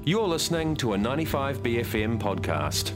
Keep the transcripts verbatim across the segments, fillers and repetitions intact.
You're listening to a ninety-five B F M podcast.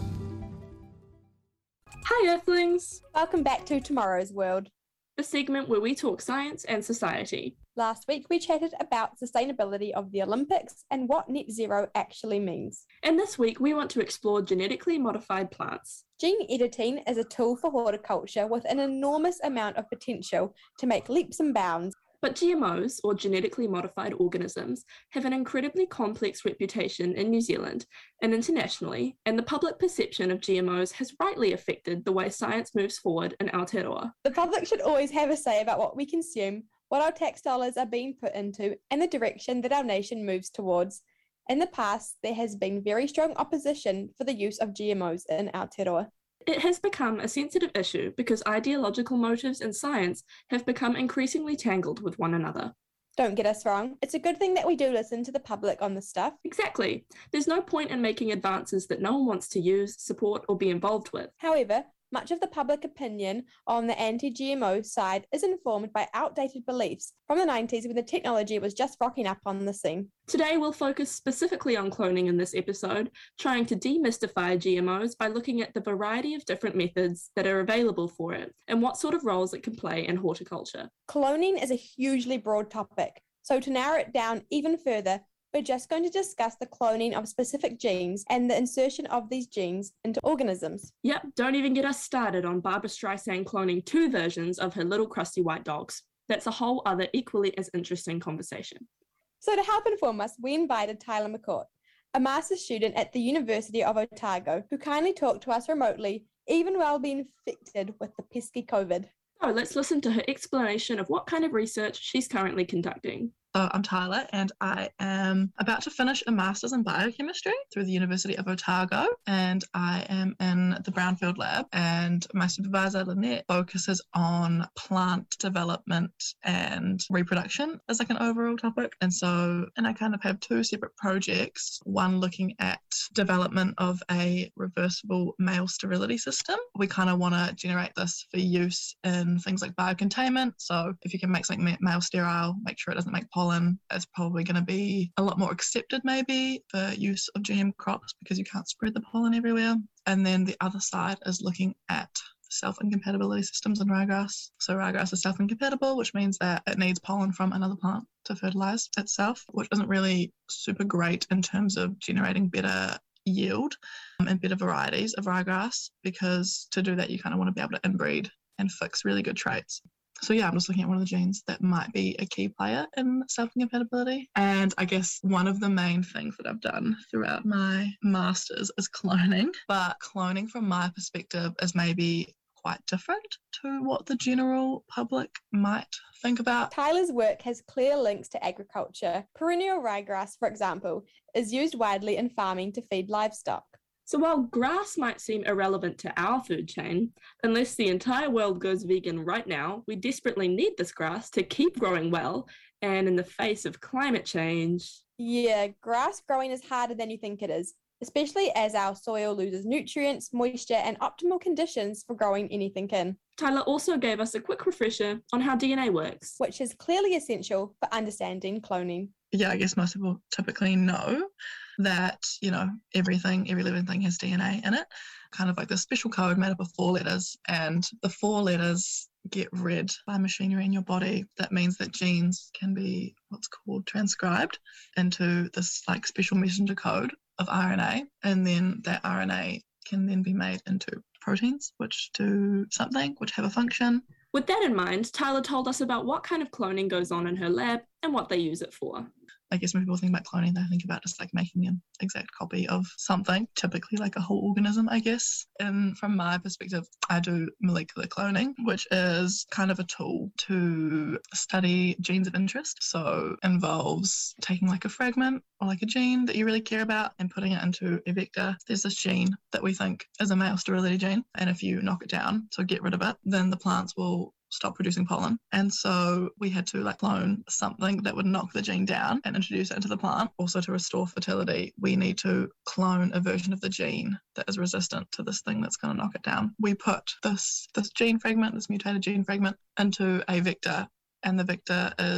Hi Earthlings! Welcome back to Tomorrow's World, the segment where we talk science and society. Last week we chatted about sustainability of the Olympics and what net zero actually means. And this week we want to explore genetically modified plants. Gene editing is a tool for horticulture with an enormous amount of potential to make leaps and bounds. But G M Os, or genetically modified organisms, have an incredibly complex reputation in New Zealand and internationally, and the public perception of G M Os has rightly affected the way science moves forward in Aotearoa. The public should always have a say about what we consume, what our tax dollars are being put into, and the direction that our nation moves towards. In the past, there has been very strong opposition for the use of G M Os in Aotearoa. It has become a sensitive issue because ideological motives in science have become increasingly tangled with one another. Don't get us wrong, it's a good thing that we do listen to the public on this stuff. Exactly. There's no point in making advances that no one wants to use, support, or be involved with. However, much of the public opinion on the anti-G M O side is informed by outdated beliefs from the nineties when the technology was just rocking up on the scene. Today we'll focus specifically on cloning in this episode, trying to demystify G M Os by looking at the variety of different methods that are available for it and what sort of roles it can play in horticulture. Cloning is a hugely broad topic, so to narrow it down even further, we're just going to discuss the cloning of specific genes and the insertion of these genes into organisms. Yep, don't even get us started on Barbra Streisand cloning two versions of her little crusty white dogs. That's a whole other equally as interesting conversation. So to help inform us, we invited Tyler McCourt, a master's student at the University of Otago, who kindly talked to us remotely, even while being infected with the pesky COVID. So let's listen to her explanation of what kind of research she's currently conducting. So I'm Tyler and I am about to finish a Master's in Biochemistry through the University of Otago, and I am in the Brownfield lab, and my supervisor Lynette focuses on plant development and reproduction as like an overall topic. And so, and I kind of have two separate projects, one looking at development of a reversible male sterility system. We kind of want to generate this for use in things like biocontainment. So if you can make something male sterile, make sure it doesn't make pollen, it's probably going to be a lot more accepted maybe for use of G M crops because you can't spread the pollen everywhere. And then the other side is looking at self-incompatibility systems in ryegrass. So ryegrass is self-incompatible, which means that it needs pollen from another plant to fertilize itself, which isn't really super great in terms of generating better yield and better varieties of ryegrass, because to do that you kind of want to be able to inbreed and fix really good traits. So yeah, I'm just looking at one of the genes that might be a key player in self-incompatibility. And I guess one of the main things that I've done throughout my master's is cloning. But cloning from my perspective is maybe quite different to what the general public might think about. Tyler's work has clear links to agriculture. Perennial ryegrass, for example, is used widely in farming to feed livestock. So while grass might seem irrelevant to our food chain, unless the entire world goes vegan right now, we desperately need this grass to keep growing well, and in the face of climate change... Yeah, grass growing is harder than you think it is, especially as our soil loses nutrients, moisture, and optimal conditions for growing anything in. Tyler also gave us a quick refresher on how D N A works, which is clearly essential for understanding cloning. Yeah, I guess most people typically know that, you know, everything, every living thing has D N A in it, kind of like this special code made up of four letters, and the four letters get read by machinery in your body. That means that genes can be what's called transcribed into this like special messenger code of R N A, and then that R N A can then be made into proteins, which do something, which have a function. With that in mind, Tyler told us about what kind of cloning goes on in her lab and what they use it for. I guess when people think about cloning, they think about just like making an exact copy of something, typically like a whole organism, I guess. And from my perspective, I do molecular cloning, which is kind of a tool to study genes of interest. So involves taking like a fragment or like a gene that you really care about and putting it into a vector. There's this gene that we think is a male sterility gene, and if you knock it down, so get rid of it, then the plants will stop producing pollen. And so we had to like clone something that would knock the gene down and introduce it into the plant. Also, to restore fertility, we need to clone a version of the gene that is resistant to this thing that's going to knock it down. We put this this gene fragment, this mutated gene fragment, into a vector, and the vector is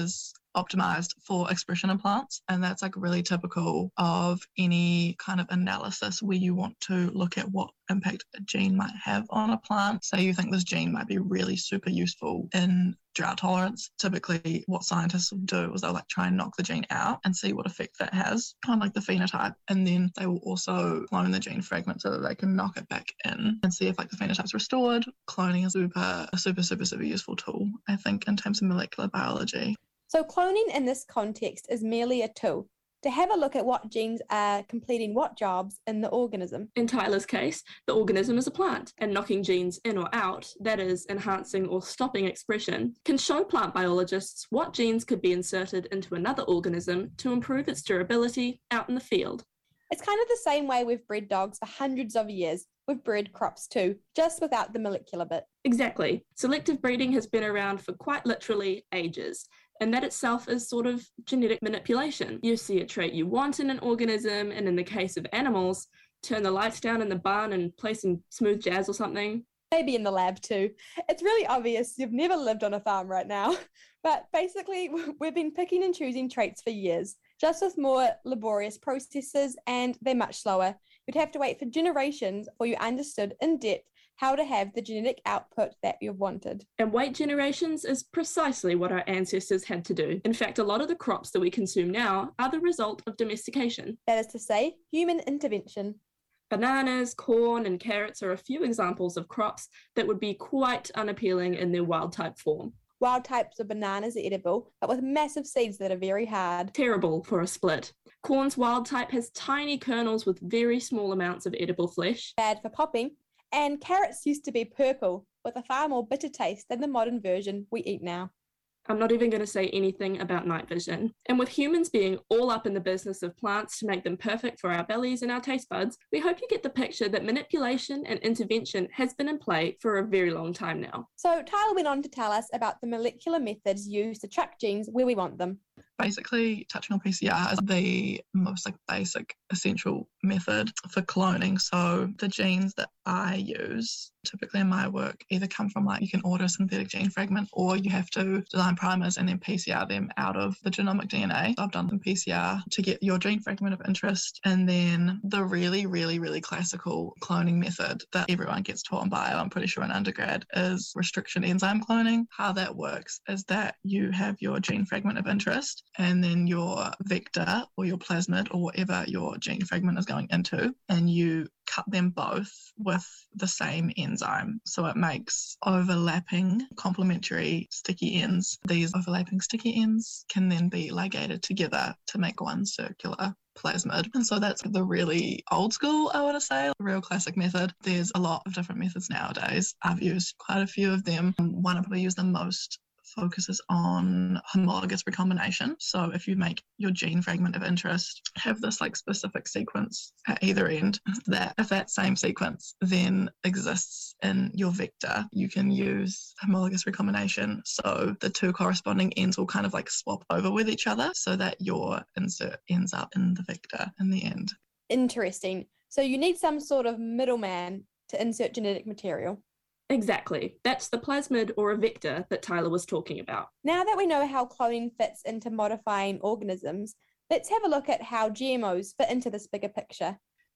optimized for expression in plants. And that's like really typical of any kind of analysis where you want to look at what impact a gene might have on a plant. Say you think this gene might be really super useful in drought tolerance. Typically what scientists will do is they'll like try and knock the gene out and see what effect that has on like the phenotype, and then they will also clone the gene fragment so that they can knock it back in and see if like the phenotype's restored. Cloning is super a super super super useful tool, I think, in terms of molecular biology. So cloning in this context is merely a tool to have a look at what genes are completing what jobs in the organism. In Tyler's case, the organism is a plant, and knocking genes in or out, that is, enhancing or stopping expression, can show plant biologists what genes could be inserted into another organism to improve its durability out in the field. It's kind of the same way we've bred dogs for hundreds of years. We've bred crops too, just without the molecular bit. Exactly. Selective breeding has been around for quite literally ages, and that itself is sort of genetic manipulation. You see a trait you want in an organism, and in the case of animals, turn the lights down in the barn and play some smooth jazz or something. Maybe in the lab too. It's really obvious you've never lived on a farm right now. But basically, we've been picking and choosing traits for years, just with more laborious processes, and they're much slower. You'd have to wait for generations before you understood in depth how to have the genetic output that you've wanted. And wait generations is precisely what our ancestors had to do. In fact, a lot of the crops that we consume now are the result of domestication. That is to say, human intervention. Bananas, corn, and carrots are a few examples of crops that would be quite unappealing in their wild-type form. Wild types of bananas are edible, but with massive seeds that are very hard. Terrible for a split. Corn's wild type has tiny kernels with very small amounts of edible flesh. Bad for popping. And carrots used to be purple, with a far more bitter taste than the modern version we eat now. I'm not even going to say anything about night vision. And with humans being all up in the business of plants to make them perfect for our bellies and our taste buds, we hope you get the picture that manipulation and intervention has been in play for a very long time now. So Tyler went on to tell us about the molecular methods used to track genes where we want them. Basically, touching on P C R is the most like basic essential method for cloning. So the genes that I use typically in my work either come from like you can order a synthetic gene fragment, or you have to design primers and then P C R them out of the genomic D N A. So I've done some P C R to get your gene fragment of interest, and then the really, really, really classical cloning method that everyone gets taught in bio, I'm pretty sure in undergrad, is restriction enzyme cloning. How that works is that you have your gene fragment of interest, and then your vector or your plasmid or whatever your gene fragment is going into, and you cut them both with the same enzyme. So it makes overlapping complementary sticky ends. These overlapping sticky ends can then be ligated together to make one circular plasmid. And so that's the really old school, I want to say, real classic method. There's a lot of different methods nowadays. I've used quite a few of them. One I probably use the most focuses on homologous recombination. So if you make your gene fragment of interest have this like specific sequence at either end, that if that same sequence then exists in your vector, you can use homologous recombination. So the two corresponding ends will kind of like swap over with each other so that your insert ends up in the vector in the end. Interesting. So you need some sort of middleman to insert genetic material. Exactly. That's the plasmid or a vector that Tyler was talking about. Now that we know how cloning fits into modifying organisms, let's have a look at how G M Os fit into this bigger picture.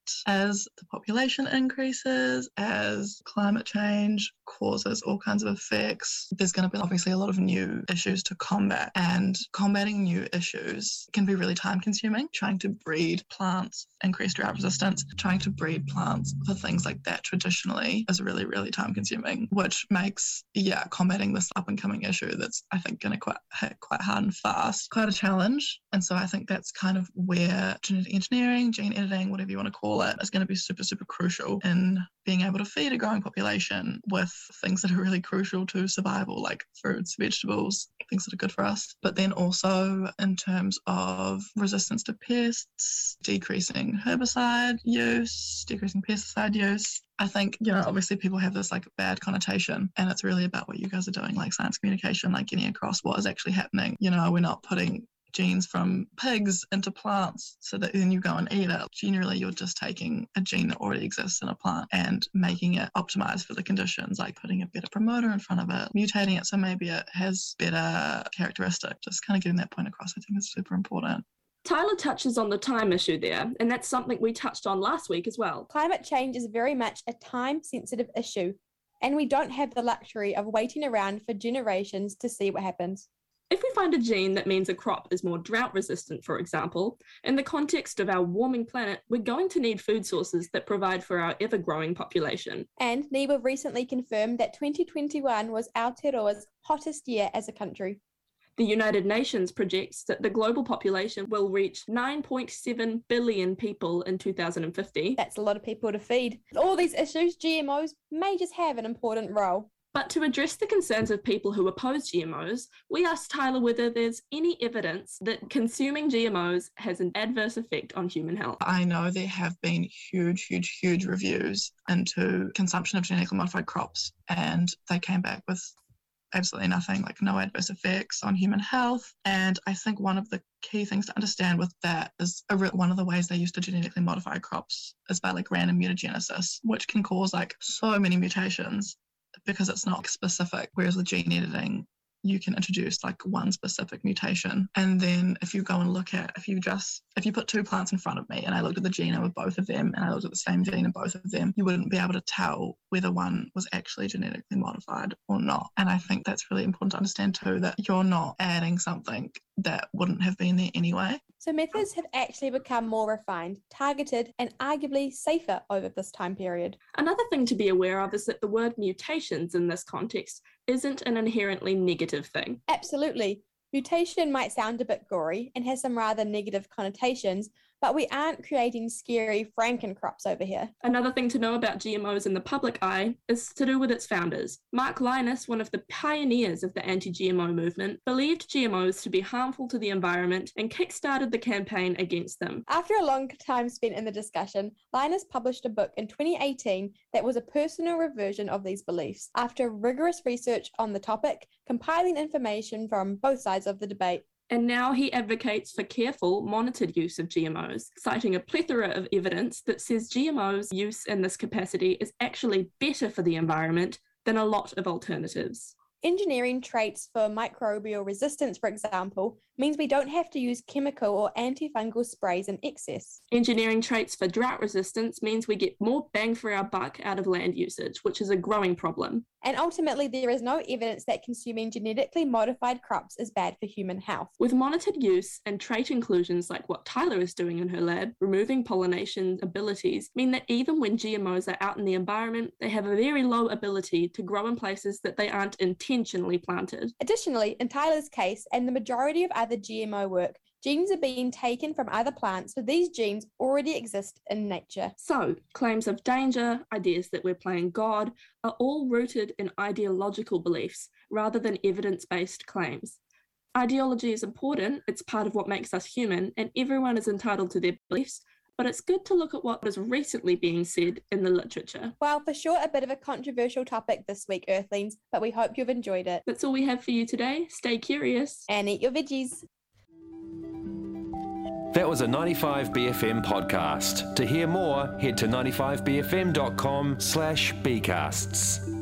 As the population increases, as climate change causes all kinds of effects, there's going to be obviously a lot of new issues to combat, and combating new issues can be really time consuming. Trying to breed plants, increase drought resistance, trying to breed plants for things like that traditionally is really, really time consuming, which makes, yeah, combating this up and coming issue that's, I think, going to quite hit quite hard and fast, quite a challenge. And so I think that's kind of where genetic engineering, gene editing, whatever you want to call it, is going to be super, super crucial in being able to feed a growing population with things that are really crucial to survival, like fruits, vegetables, things that are good for us. But then also in terms of resistance to pests, decreasing herbicide use, decreasing pesticide use. I think, you know, obviously people have this like bad connotation, and it's really about what you guys are doing, like science communication, like getting across what is actually happening. You know, we're not putting genes from pigs into plants so that then you go and eat it. Generally, you're just taking a gene that already exists in a plant and making it optimized for the conditions, like putting a better promoter in front of it, mutating it so maybe it has better characteristics. Just kind of getting that point across, I think is super important. Tyler touches on the time issue there, and that's something we touched on last week as well. Climate change is very much a time-sensitive issue, and we don't have the luxury of waiting around for generations to see what happens. If we find a gene that means a crop is more drought-resistant, for example, in the context of our warming planet, we're going to need food sources that provide for our ever-growing population. And NIWA recently confirmed that twenty twenty-one was Aotearoa's hottest year as a country. The United Nations projects that the global population will reach nine point seven billion people in two thousand fifty. That's a lot of people to feed. With all these issues, G M Os may just have an important role. But to address the concerns of people who oppose G M Os, we asked Tyler whether there's any evidence that consuming G M Os has an adverse effect on human health. I know there have been huge, huge, huge reviews into consumption of genetically modified crops, and they came back with absolutely nothing, like no adverse effects on human health. And I think one of the key things to understand with that is a re- one of the ways they use to genetically modify crops is by like random mutagenesis, which can cause like so many mutations because it's not specific, whereas with gene editing, you can introduce like one specific mutation. And then if you go and look at, if you just, if you put two plants in front of me and I looked at the genome of both of them and I looked at the same gene in both of them, you wouldn't be able to tell whether one was actually genetically modified or not. And I think that's really important to understand too, that you're not adding something that wouldn't have been there anyway. So methods have actually become more refined, targeted, and arguably safer over this time period. Another thing to be aware of is that the word mutations in this context isn't an inherently negative thing. Absolutely. Mutation might sound a bit gory and has some rather negative connotations, but we aren't creating scary Frankencrops over here. Another thing to know about G M Os in the public eye is to do with its founders. Mark Lynas, one of the pioneers of the anti-G M O movement, believed G M Os to be harmful to the environment and kick-started the campaign against them. After a long time spent in the discussion, Lynas published a book in twenty eighteen that was a personal reversion of these beliefs. After rigorous research on the topic, compiling information from both sides of the debate. And now he advocates for careful, monitored use of G M Os, citing a plethora of evidence that says G M Os' use in this capacity is actually better for the environment than a lot of alternatives. Engineering traits for microbial resistance, for example, means we don't have to use chemical or antifungal sprays in excess. Engineering traits for drought resistance means we get more bang for our buck out of land usage, which is a growing problem. And ultimately, there is no evidence that consuming genetically modified crops is bad for human health. With monitored use and trait inclusions like what Tyler is doing in her lab, removing pollination abilities mean that even when G M Os are out in the environment, they have a very low ability to grow in places that they aren't intentionally planted. Additionally, in Tyler's case, and the majority of other G M O work, genes are being taken from other plants, so these genes already exist in nature. So, claims of danger, ideas that we're playing God, are all rooted in ideological beliefs rather than evidence-based claims. Ideology is important, it's part of what makes us human, and everyone is entitled to their beliefs, but it's good to look at what is recently being said in the literature. Well, for sure, a bit of a controversial topic this week, Earthlings, but we hope you've enjoyed it. That's all we have for you today. Stay curious. And eat your veggies. That was a ninety-five B F M podcast. To hear more, head to ninety-five b f m dot com slash bcasts.